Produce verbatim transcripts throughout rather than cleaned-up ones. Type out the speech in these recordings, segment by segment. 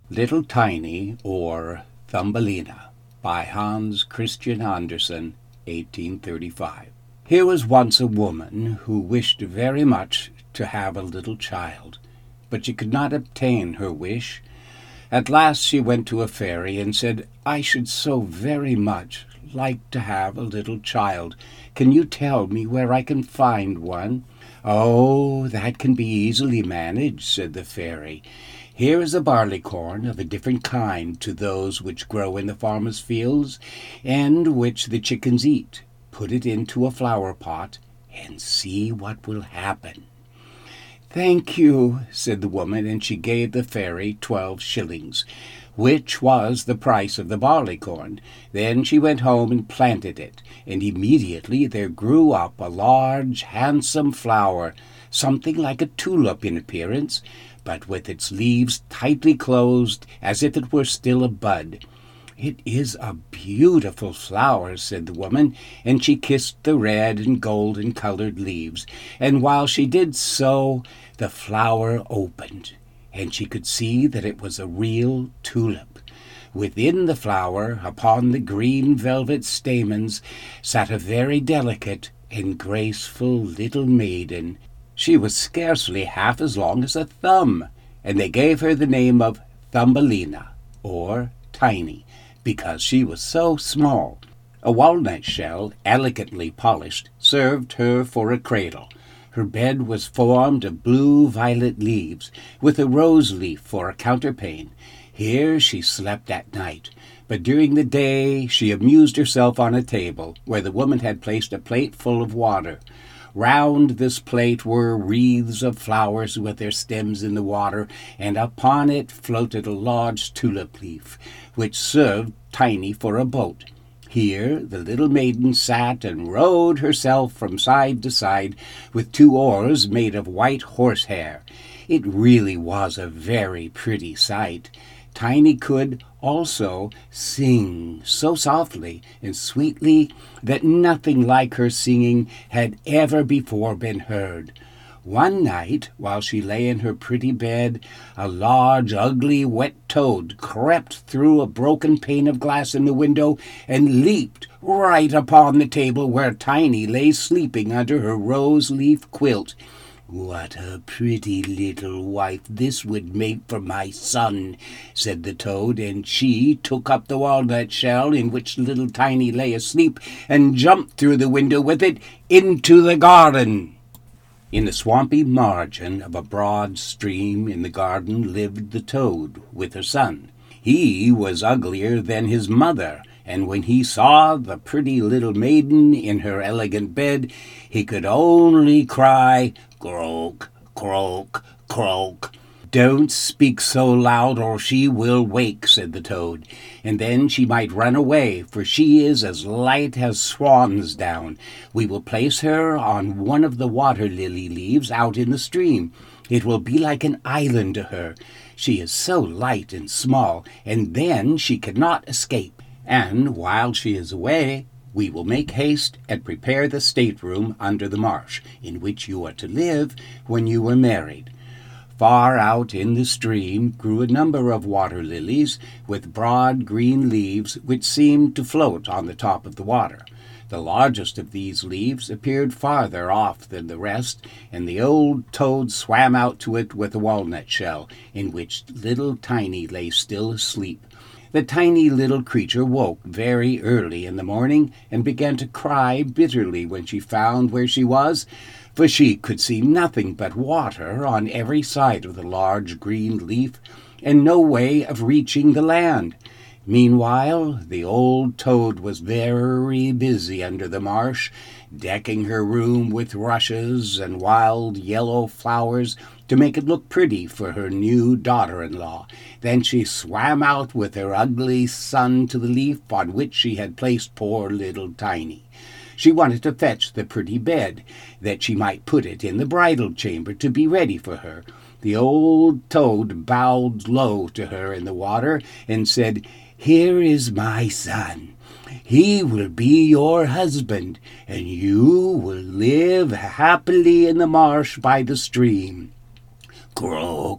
Little Tiny, or Thumbelina, by Hans Christian Andersen, eighteen thirty-five. Here was once a woman who wished very much to have a little child, but she could not obtain her wish. At last she went to a fairy and said, "I should so very much like to have a little child. Can you tell me where I can find one?" "Oh, that can be easily managed," said the fairy. "Here is a barleycorn of a different kind to those which grow in the farmer's fields, and which the chickens eat. Put it into a flower pot, and see what will happen." "Thank you," said the woman, and she gave the fairy twelve shillings, which was the price of the barleycorn. Then she went home and planted it, and immediately there grew up a large, handsome flower, something like a tulip in appearance, but with its leaves tightly closed, as if it were still a bud. "It is a beautiful flower," said the woman, and she kissed the red and golden-colored leaves, and while she did so, the flower opened, and she could see that it was a real tulip. Within the flower, upon the green velvet stamens, sat a very delicate and graceful little maiden. She was scarcely half as long as a thumb, and they gave her the name of Thumbelina, or Tiny, because she was so small. A walnut shell, elegantly polished, served her for a cradle. Her bed was formed of blue-violet leaves, with a rose-leaf for a counterpane. Here she slept at night, but during the day she amused herself on a table, where the woman had placed a plate full of water. Round this plate were wreaths of flowers with their stems in the water, and upon it floated a large tulip leaf, which served Tiny for a boat. Here the little maiden sat and rowed herself from side to side with two oars made of white horsehair. It really was a very pretty sight. Tiny could also sing so softly and sweetly that nothing like her singing had ever before been heard. One night, while she lay in her pretty bed, a large, ugly, wet toad crept through a broken pane of glass in the window and leaped right upon the table where Tiny lay sleeping under her rose-leaf quilt. "What a pretty little wife this would make for my son," said the toad, and she took up the walnut shell in which little Tiny lay asleep and jumped through the window with it into the garden. In the swampy margin of a broad stream in the garden lived the toad with her son. He was uglier than his mother, and when he saw the pretty little maiden in her elegant bed, he could only cry, "Croak, croak, croak." "Don't speak so loud, or she will wake," said the toad, "and then she might run away, for she is as light as swan's down. We will place her on one of the water-lily leaves out in the stream. It will be like an island to her. She is so light and small, and then she cannot escape. And while she is away, we will make haste and prepare the stateroom under the marsh, in which you are to live when you are married." Far out in the stream grew a number of water-lilies with broad green leaves which seemed to float on the top of the water. The largest of these leaves appeared farther off than the rest, and the old toad swam out to it with a walnut shell, in which little Tiny lay still asleep. The tiny little creature woke very early in the morning and began to cry bitterly when she found where she was, for she could see nothing but water on every side of the large green leaf, and no way of reaching the land. Meanwhile, the old toad was very busy under the marsh, decking her room with rushes and wild yellow flowers to make it look pretty for her new daughter-in-law. Then she swam out with her ugly son to the leaf on which she had placed poor little Tiny. She wanted to fetch the pretty bed, that she might put it in the bridal chamber to be ready for her. The old toad bowed low to her in the water and said, "Here is my son. He will be your husband, and you will live happily in the marsh by the stream." "Croak,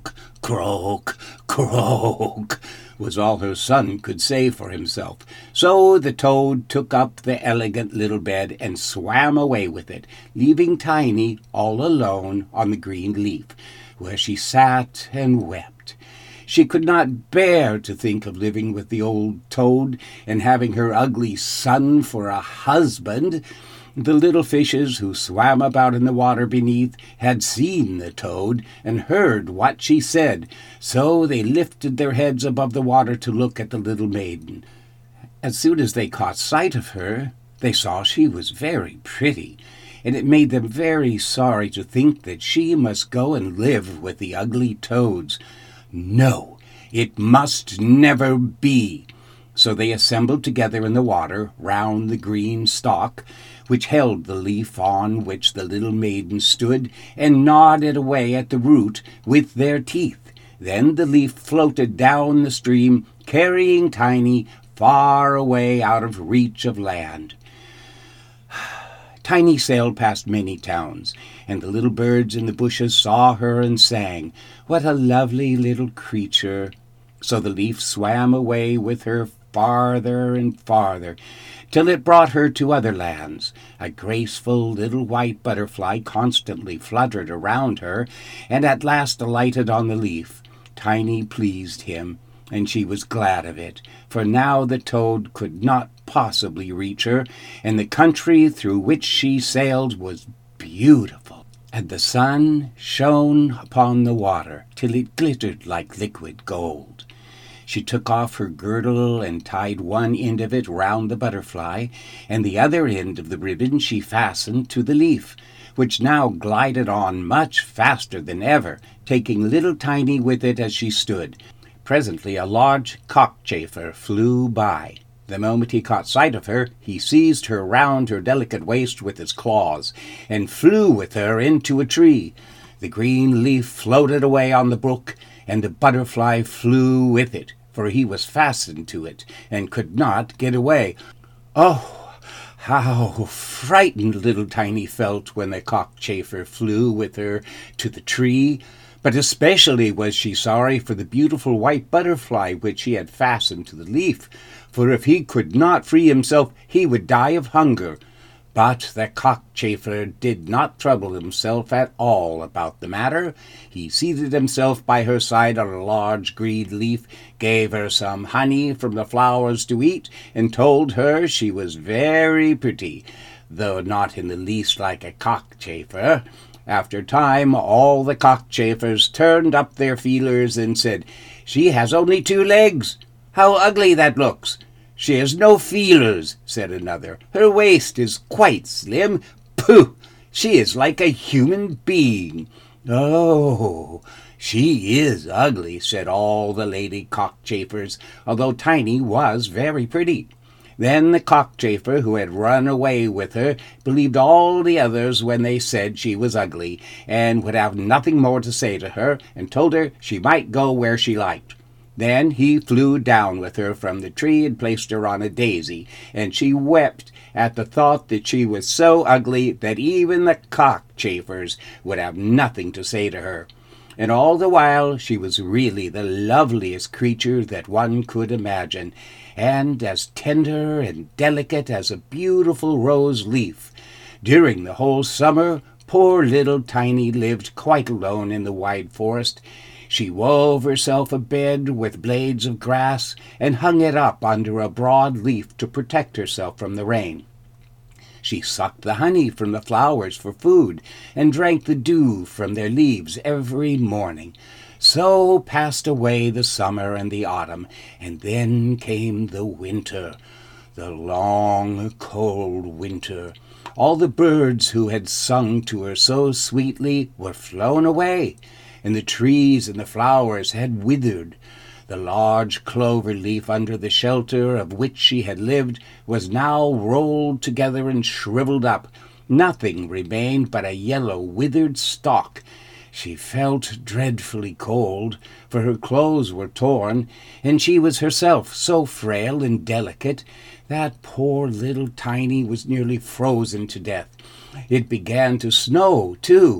Croak, croak, was all her son could say for himself. So the toad took up the elegant little bed and swam away with it, leaving Tiny all alone on the green leaf, where she sat and wept. She could not bear to think of living with the old toad and having her ugly son for a husband. The little fishes who swam about in the water beneath had seen the toad and heard what she said, so they lifted their heads above the water to look at the little maiden. As soon as they caught sight of her, they saw she was very pretty, and it made them very sorry to think that she must go and live with the ugly toads. No, it must never be. So they assembled together in the water round the green stalk, which held the leaf on which the little maiden stood, and gnawed it away at the root with their teeth. Then the leaf floated down the stream, carrying Tiny far away out of reach of land. Tiny sailed past many towns, and the little birds in the bushes saw her and sang, "What a lovely little creature!" So the leaf swam away with her farther and farther, till it brought her to other lands. A graceful little white butterfly constantly fluttered around her, and at last alighted on the leaf. Tiny pleased him, and she was glad of it, for now the toad could not possibly reach her, and the country through which she sailed was beautiful, and the sun shone upon the water till it glittered like liquid gold. She took off her girdle and tied one end of it round the butterfly, and the other end of the ribbon she fastened to the leaf, which now glided on much faster than ever, taking little Tiny with it as she stood. Presently a large cockchafer flew by. The moment he caught sight of her, he seized her round her delicate waist with his claws, and flew with her into a tree. The green leaf floated away on the brook, and the butterfly flew with it, for he was fastened to it, and could not get away. Oh, how frightened little Tiny felt when the cockchafer flew with her to the tree! But especially was she sorry for the beautiful white butterfly which he had fastened to the leaf, for if he could not free himself, he would die of hunger. But the cockchafer did not trouble himself at all about the matter. He seated himself by her side on a large green leaf, gave her some honey from the flowers to eat, and told her she was very pretty, though not in the least like a cockchafer. After a time, all the cockchafers turned up their feelers and said, "She has only two legs. How ugly that looks!" "She has no feelers," said another. "Her waist is quite slim. Pooh! She is like a human being." "Oh, she is ugly," said all the lady cockchafers, although Tiny was very pretty. Then the cockchafer who had run away with her believed all the others when they said she was ugly, and would have nothing more to say to her, and told her she might go where she liked. Then he flew down with her from the tree and placed her on a daisy, and she wept at the thought that she was so ugly that even the cockchafers would have nothing to say to her. And all the while she was really the loveliest creature that one could imagine, and as tender and delicate as a beautiful rose leaf. During the whole summer, poor little Tiny lived quite alone in the wide forest. She wove herself a bed with blades of grass, and hung it up under a broad leaf to protect herself from the rain. She sucked the honey from the flowers for food, and drank the dew from their leaves every morning. So passed away the summer and the autumn, and then came the winter, the long, cold winter. All the birds who had sung to her so sweetly were flown away, and the trees and the flowers had withered. The large clover leaf under the shelter of which she had lived was now rolled together and shriveled up. Nothing remained but a yellow, withered stalk. She felt dreadfully cold, for her clothes were torn, and she was herself so frail and delicate that poor little Tiny was nearly frozen to death. It began to snow, too,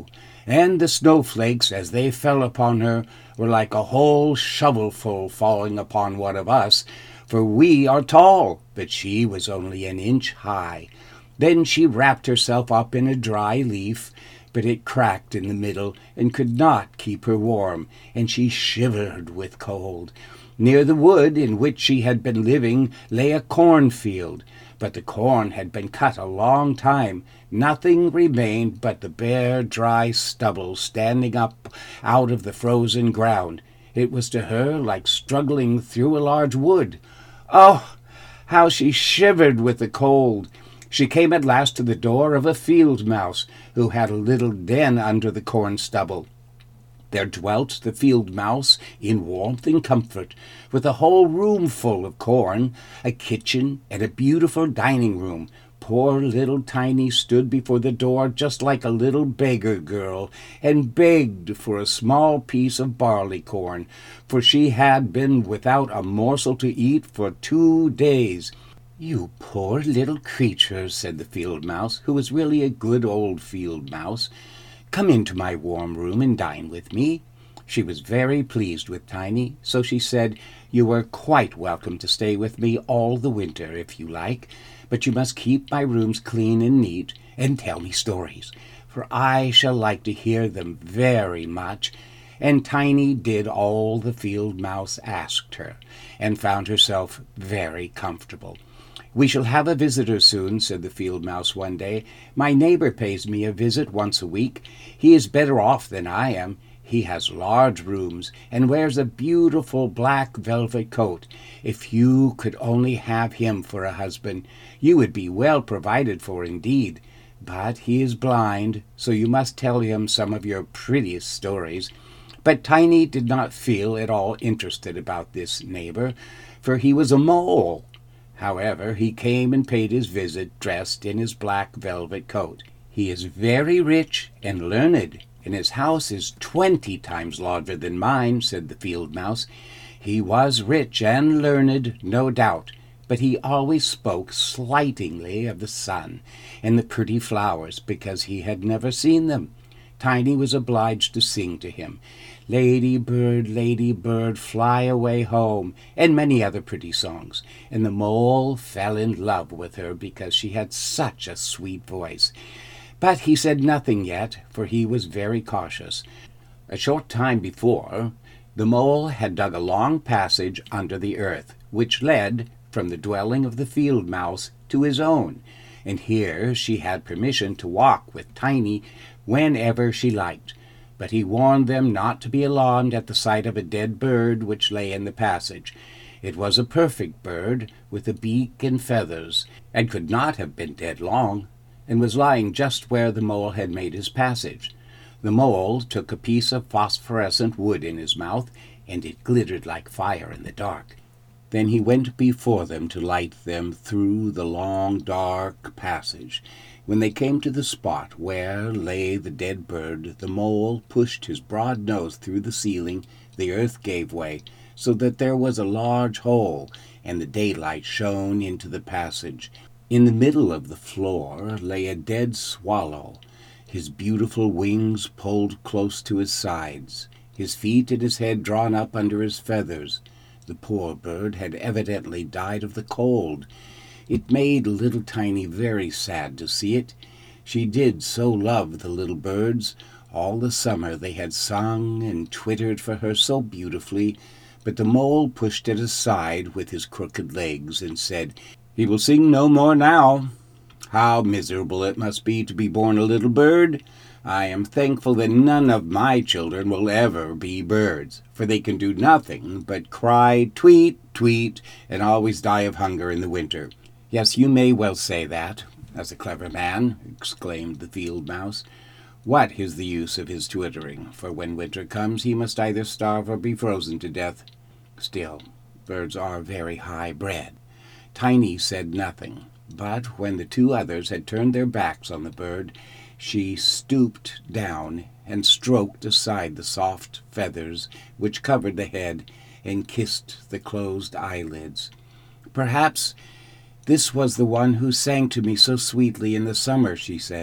and the snowflakes, as they fell upon her, were like a whole shovelful falling upon one of us, for we are tall, but she was only an inch high. Then she wrapped herself up in a dry leaf, but it cracked in the middle and could not keep her warm, and she shivered with cold. Near the wood in which she had been living lay a cornfield, but the corn had been cut a long time. Nothing remained but the bare, dry stubble standing up out of the frozen ground. It was to her like struggling through a large wood. Oh, how she shivered with the cold! She came at last to the door of a field mouse, who had a little den under the corn stubble. There dwelt the field mouse in warmth and comfort, with a whole room full of corn, a kitchen, and a beautiful dining room. Poor little Tiny stood before the door just like a little beggar girl, and begged for a small piece of barley corn, for she had been without a morsel to eat for two days. "You poor little creature," said the field mouse, who was really a good old field mouse. "Come into my warm room and dine with me." She was very pleased with Tiny, so she said, "You are quite welcome to stay with me all the winter, if you like, but you must keep my rooms clean and neat, and tell me stories, for I shall like to hear them very much." And Tiny did all the field mouse asked her, and found herself very comfortable. "We shall have a visitor soon," said the field mouse one day. "My neighbor pays me a visit once a week. He is better off than I am. He has large rooms, and wears a beautiful black velvet coat. If you could only have him for a husband, you would be well provided for indeed. But he is blind, so you must tell him some of your prettiest stories." But Tiny did not feel at all interested about this neighbor, for he was a mole. However, he came and paid his visit dressed in his black velvet coat. "He is very rich and learned, and his house is twenty times larger than mine," said the field mouse. "He was rich and learned, no doubt, but he always spoke slightingly of the sun and the pretty flowers because he had never seen them." Tiny was obliged to sing to him, "Lady bird, lady bird, fly away home," and many other pretty songs, and the mole fell in love with her because she had such a sweet voice. But he said nothing yet, for he was very cautious. A short time before, the mole had dug a long passage under the earth, which led from the dwelling of the field mouse to his own, and here she had permission to walk with Tiny whenever she liked. But he warned them not to be alarmed at the sight of a dead bird which lay in the passage. It was a perfect bird, with a beak and feathers, and could not have been dead long, and was lying just where the mole had made his passage. The mole took a piece of phosphorescent wood in his mouth, and it glittered like fire in the dark. Then he went before them to light them through the long, dark passage. When they came to the spot where lay the dead bird, the mole pushed his broad nose through the ceiling. The earth gave way, so that there was a large hole, and the daylight shone into the passage. In the middle of the floor lay a dead swallow, his beautiful wings pulled close to his sides, his feet and his head drawn up under his feathers. The poor bird had evidently died of the cold. It made little Tiny very sad to see it. She did so love the little birds. All the summer they had sung and twittered for her so beautifully, but the mole pushed it aside with his crooked legs and said, "He will sing no more now. How miserable it must be to be born a little bird! I am thankful that none of my children will ever be birds, for they can do nothing but cry tweet, tweet, and always die of hunger in the winter." "Yes, you may well say that, as a clever man," exclaimed the field mouse. "What is the use of his twittering? For when winter comes he must either starve or be frozen to death. Still, birds are very high-bred." Tiny said nothing, but when the two others had turned their backs on the bird, she stooped down and stroked aside the soft feathers which covered the head and kissed the closed eyelids. "Perhaps this was the one who sang to me so sweetly in the summer," she said.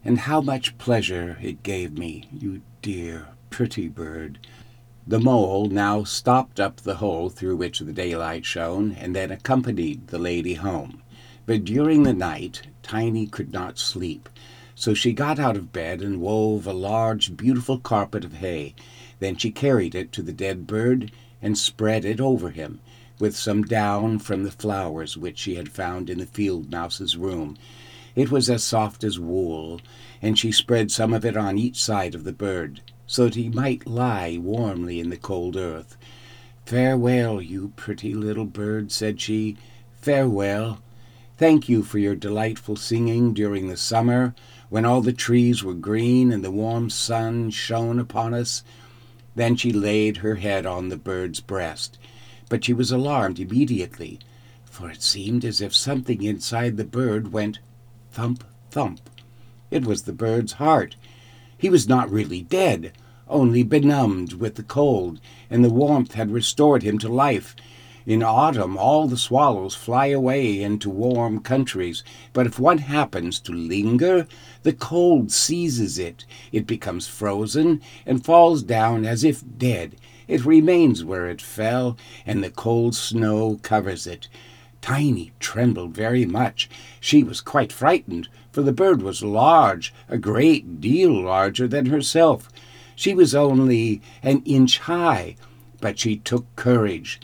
and how much pleasure it gave me, you dear, pretty bird." The mole now stopped up the hole through which the daylight shone, and then accompanied the lady home. But during the night Tiny could not sleep, so she got out of bed and wove a large, beautiful carpet of hay. Then she carried it to the dead bird and spread it over him, with some down from the flowers which she had found in the field mouse's room. It was as soft as wool, and she spread some of it on each side of the bird, so that he might lie warmly in the cold earth. "Farewell, you pretty little bird," said she. "Farewell. Thank you for your delightful singing during the summer, when all the trees were green and the warm sun shone upon us." Then she laid her head on the bird's breast, but she was alarmed immediately, for it seemed as if something inside the bird went thump, thump. It was the bird's heart. He was not really dead, only benumbed with the cold, and the warmth had restored him to life. In autumn all the swallows fly away into warm countries, but if one happens to linger, the cold seizes it. It becomes frozen and falls down as if dead. It remains where it fell, and the cold snow covers it. Tiny trembled very much. She was quite frightened, for the bird was large, a great deal larger than herself. She was only an inch high, but she took courage,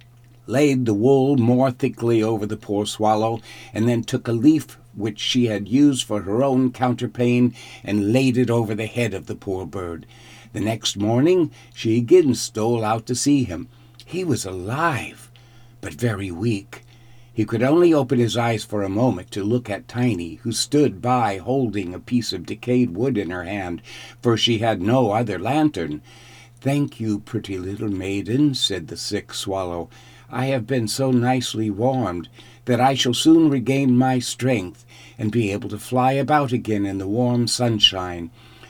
laid the wool more thickly over the poor swallow, and then took a leaf which she had used for her own counterpane and laid it over the head of the poor bird. The next morning she again stole out to see him. He was alive, but very weak. He could only open his eyes for a moment to look at Tiny, who stood by holding a piece of decayed wood in her hand, for she had no other lantern. "Thank you, pretty little maiden," said the sick swallow. "I have been so nicely warmed that I shall soon regain my strength and be able to fly about again in the warm sunshine."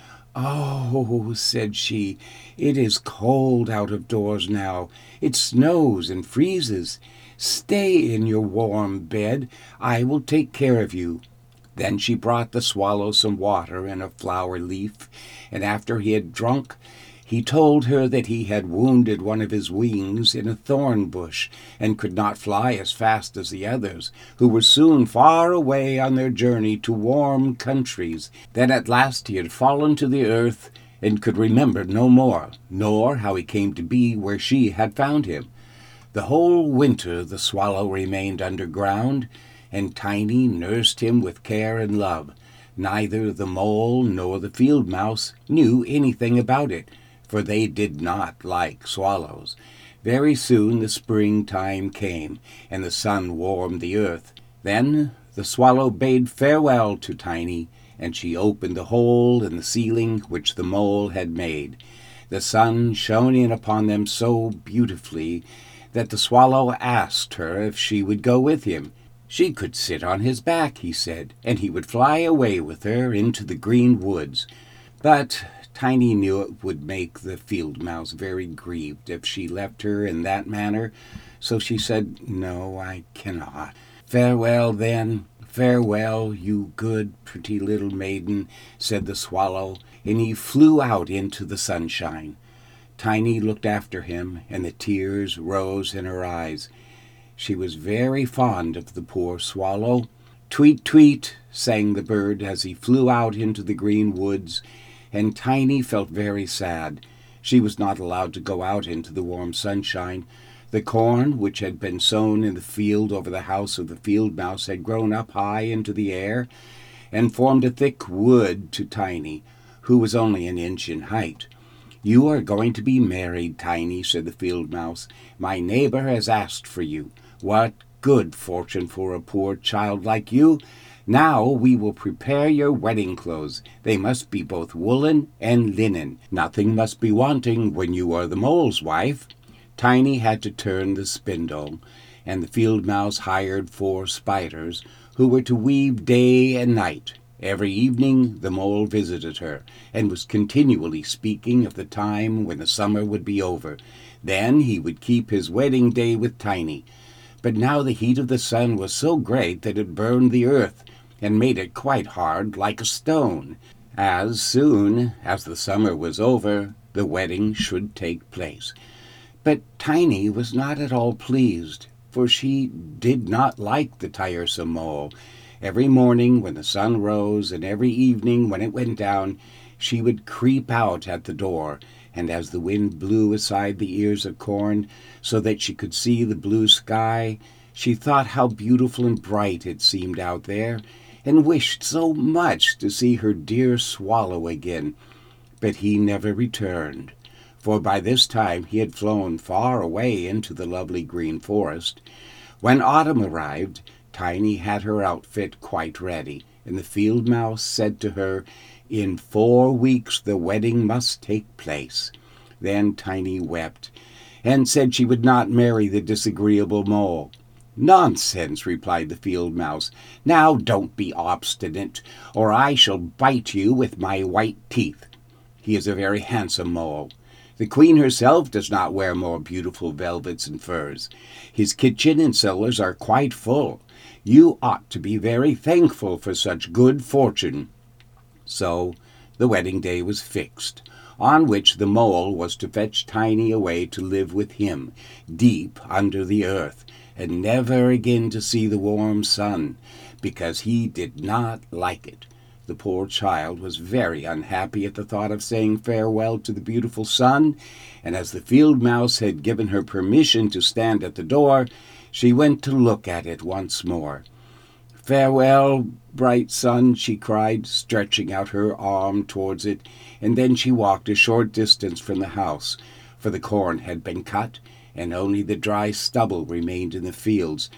"Oh," said she, "it is cold out of doors now. It snows and freezes. Stay in your warm bed. I will take care of you." Then she brought the swallow some water in a flower leaf, and after he had drunk, he told her that he had wounded one of his wings in a thorn bush, and could not fly as fast as the others, who were soon far away on their journey to warm countries. Then at last he had fallen to the earth, and could remember no more, nor how he came to be where she had found him. The whole winter the swallow remained underground, and Tiny nursed him with care and love. Neither the mole nor the field mouse knew anything about it, for they did not like swallows. Very soon the springtime came, and the sun warmed the earth. Then the swallow bade farewell to Tiny, and she opened the hole in the ceiling which the mole had made. The sun shone in upon them so beautifully that the swallow asked her if she would go with him. She could sit on his back, he said, and he would fly away with her into the green woods. But Tiny knew it would make the field mouse very grieved if she left her in that manner, so she said, "No, I cannot." "Farewell, then, farewell, you good, pretty little maiden," said the swallow, and he flew out into the sunshine. Tiny looked after him, and the tears rose in her eyes. She was very fond of the poor swallow. "Tweet, tweet," sang the bird as he flew out into the green woods, and Tiny felt very sad. She was not allowed to go out into the warm sunshine. The corn, which had been sown in the field over the house of the field mouse, had grown up high into the air, and formed a thick wood to Tiny, who was only an inch in height. "You are going to be married, Tiny," said the field mouse. "My neighbor has asked for you. What good fortune for a poor child like you! Now we will prepare your wedding clothes. They must be both woolen and linen. Nothing must be wanting when you are the mole's wife." Tiny had to turn the spindle, and the field mouse hired four spiders, who were to weave day and night. Every evening the mole visited her, and was continually speaking of the time when the summer would be over. Then he would keep his wedding day with Tiny. But now the heat of the sun was so great that it burned the earth, and made it quite hard like a stone. As soon as the summer was over, the wedding should take place. But Tiny was not at all pleased, for she did not like the tiresome mole. Every morning when the sun rose, and every evening when it went down, she would creep out at the door, and as the wind blew aside the ears of corn, so that she could see the blue sky, she thought how beautiful and bright it seemed out there, and wished so much to see her dear Swallow again. But he never returned, for by this time he had flown far away into the lovely green forest. When autumn arrived, Tiny had her outfit quite ready, and the field mouse said to her, "In four weeks the wedding must take place." Then Tiny wept, and said she would not marry the disagreeable mole. "Nonsense," replied the field mouse. "Now don't be obstinate, or I shall bite you with my white teeth." He is a very handsome mole. The queen herself does not wear more beautiful velvets and furs. His kitchen and cellars are quite full. You ought to be very thankful for such good fortune." So the wedding day was fixed, on which the mole was to fetch Tiny away to live with him, deep under the earth, and never again to see the warm sun, because he did not like it. The poor child was very unhappy at the thought of saying farewell to the beautiful sun, and as the field mouse had given her permission to stand at the door, she went to look at it once more. "Farewell, bright sun," she cried, stretching out her arm towards it, and then she walked a short distance from the house, for the corn had been cut, and only the dry stubble remained in the fields.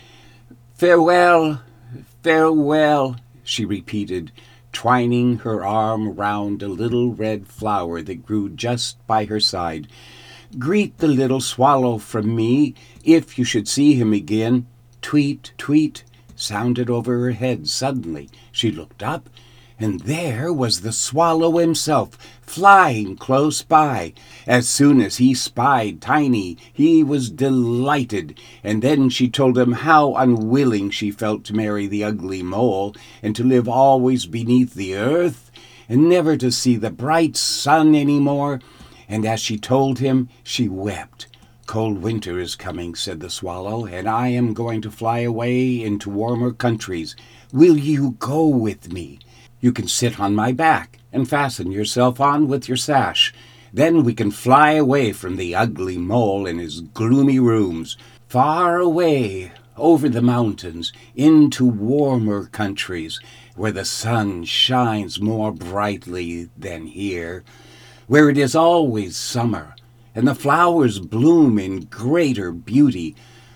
"Farewell, farewell," she repeated, twining her arm round a little red flower that grew just by her side. "Greet the little swallow from me, if you should see him again." Tweet, tweet, sounded over her head. Suddenly she looked up, and there was the swallow himself, flying close by. As soon as he spied Tiny, he was delighted, and then she told him how unwilling she felt to marry the ugly mole, and to live always beneath the earth, and never to see the bright sun any more. And as she told him, she wept. "Cold winter is coming," said the swallow, "and I am going to fly away into warmer countries. Will you go with me? You can sit on my back and fasten yourself on with your sash. Then we can fly away from the ugly mole and his gloomy rooms, far away over the mountains into warmer countries, where the sun shines more brightly than here, where it is always summer, and the flowers bloom in greater beauty.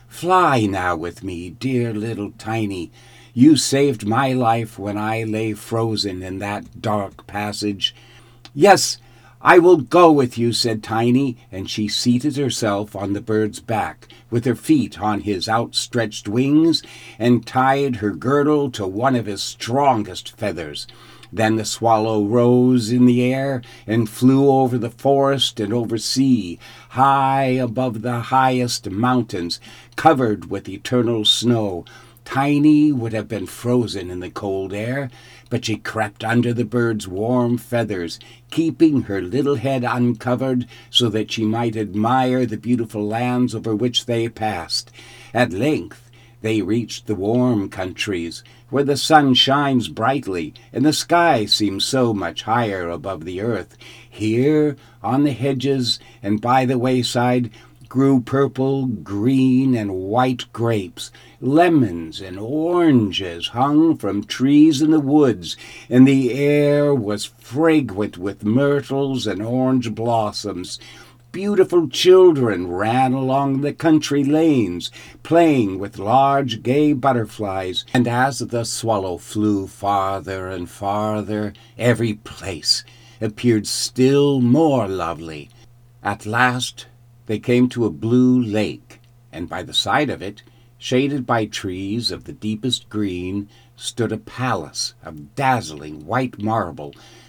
Fly now with me, dear little Tiny. You saved my life when I lay frozen in that dark passage." "Yes, I will go with you," said Tiny, and she seated herself on the bird's back, with her feet on his outstretched wings, and tied her girdle to one of his strongest feathers. Then the swallow rose in the air and flew over the forest and over sea, high above the highest mountains, covered with eternal snow. Tiny would have been frozen in the cold air, but she crept under the bird's warm feathers, keeping her little head uncovered so that she might admire the beautiful lands over which they passed. At length they reached the warm countries, where the sun shines brightly, and the sky seems so much higher above the earth. Here, on the hedges and by the wayside, grew purple, green, and white grapes. Lemons and oranges hung from trees in the woods, and the air was fragrant with myrtles and orange blossoms. Beautiful children ran along the country lanes, playing with large gay butterflies, and as the swallow flew farther and farther, every place appeared still more lovely. At last they came to a blue lake, and by the side of it, shaded by trees of the deepest green, stood a palace of dazzling white marble,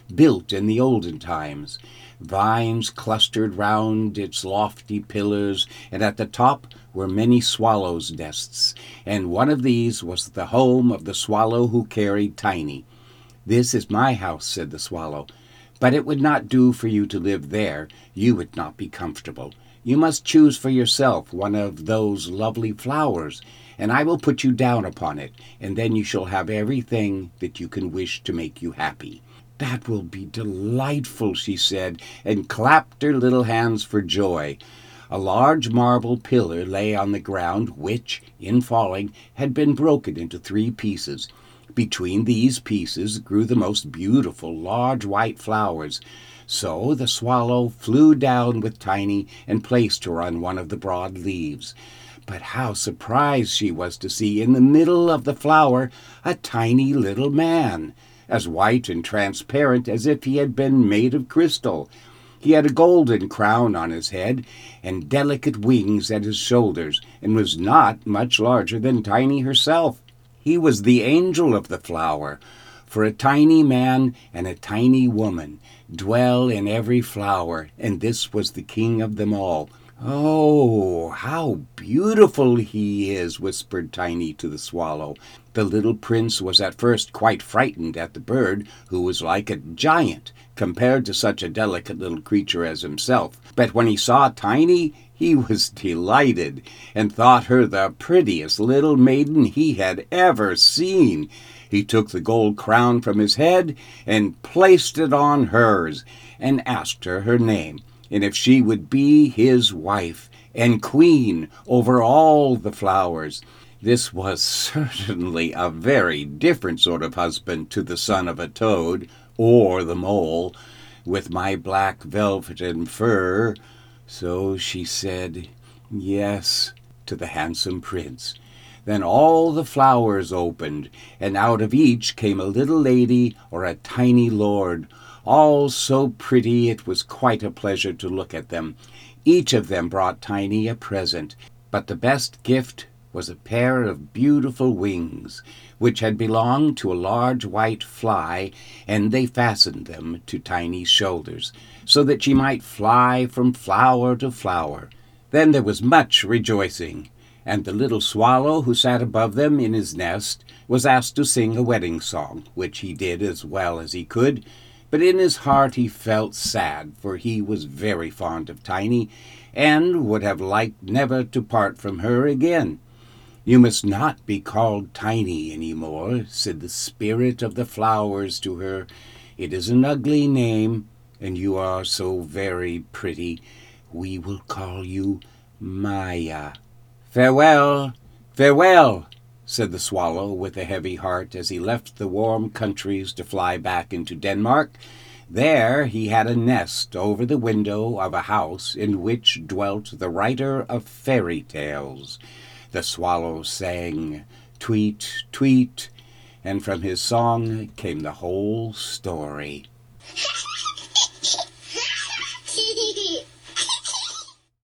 built in the olden times. Vines clustered round its lofty pillars, and at the top were many swallows' nests, and one of these was the home of the swallow who carried Tiny. "This is my house," said the swallow, "but it would not do for you to live there. You would not be comfortable. You must choose for yourself one of those lovely flowers, and I will put you down upon it, and then you shall have everything that you can wish to make you happy." "That will be delightful," she said, and clapped her little hands for joy. A large marble pillar lay on the ground, which, in falling, had been broken into three pieces. Between these pieces grew the most beautiful large white flowers. So the swallow flew down with Tiny and placed her on one of the broad leaves. But how surprised she was to see in the middle of the flower a tiny little man, as white and transparent as if he had been made of crystal. He had a golden crown on his head and delicate wings at his shoulders, and was not much larger than Tiny herself. He was the angel of the flower, for a tiny man and a tiny woman dwell in every flower, and this was the king of them all. "Oh, how beautiful he is," whispered Tiny to the swallow. The little prince was at first quite frightened at the bird, who was like a giant compared to such a delicate little creature as himself. But when he saw Tiny, he was delighted, and thought her the prettiest little maiden he had ever seen. He took the gold crown from his head and placed it on hers, and asked her her name, and if she would be his wife and queen over all the flowers. This was certainly a very different sort of husband to the son of a toad, or the mole, with my black velvet and fur. So she said yes to the handsome prince. Then all the flowers opened, and out of each came a little lady or a tiny lord, all so pretty it was quite a pleasure to look at them. Each of them brought Tiny a present, but the best gift was a pair of beautiful wings, which had belonged to a large white fly, and they fastened them to Tiny's shoulders, so that she might fly from flower to flower. Then there was much rejoicing, and the little swallow who sat above them in his nest was asked to sing a wedding song, which he did as well as he could. But in his heart he felt sad, for he was very fond of Tiny, and would have liked never to part from her again. "You must not be called Tiny any more," said the spirit of the flowers to her. "It is an ugly name, and you are so very pretty. We will call you Maya." "Farewell, farewell," said the swallow with a heavy heart as he left the warm countries to fly back into Denmark. There he had a nest over the window of a house in which dwelt the writer of fairy tales. The swallow sang, "Tweet, tweet," and from his song came the whole story.